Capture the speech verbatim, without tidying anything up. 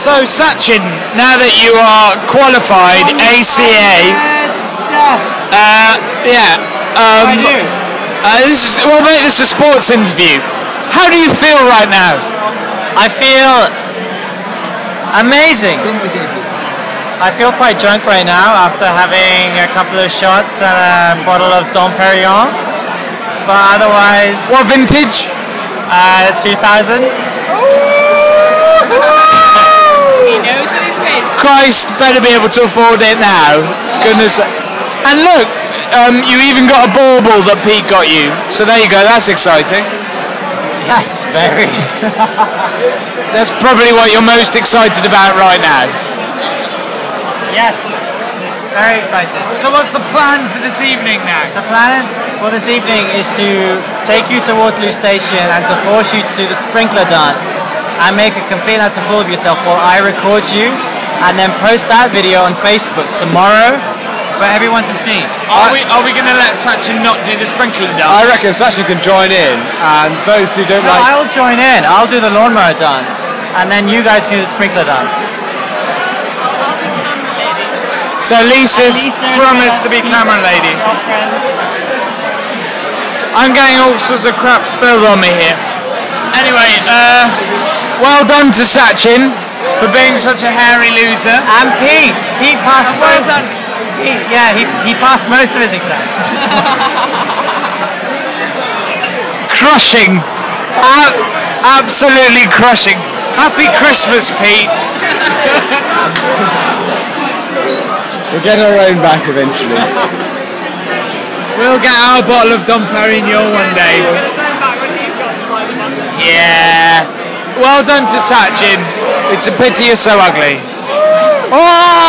So Sachin, now that you are qualified A C A, uh, yeah, um, uh, this is, we'll make this a sports interview. How do you feel right now? I feel amazing. I feel quite drunk right now after having a couple of shots and a bottle of Dom Perignon. But otherwise... What vintage? Uh, two thousand. He knows what he's made. Christ, better be able to afford it now. Goodness. And look, um, you even got a bauble that Pete got you. So there you go, that's exciting. Yes, very. That's probably what you're most excited about right now. Yes, very excited. So what's the plan for this evening now? The plan is, for this evening is to take you to Waterloo Station and to force you to do the sprinkler dance and make a complete and utter fool of yourself while I record you and then post that video on Facebook tomorrow for everyone to see. Are we are we going to let Sachin not do the sprinkler dance? I reckon Sachin can join in, and those who don't No, like... I'll join in. I'll do the lawnmower dance and then you guys do the sprinkler dance. So Lisa's Lisa promised to be camera lady. I'm getting all sorts of crap spilled on me here. Anyway, uh, well done to Sachin for being such a hairy loser. And Pete. Pete passed Well both. done. Pete, yeah, he, he passed most of his exams. Crushing. A- absolutely crushing. Happy Christmas, Pete. We'll get our own back eventually. We'll get our bottle of Dom Perignon one day. Yeah. Well done to Sachin. It's a pity you're so ugly. Oh!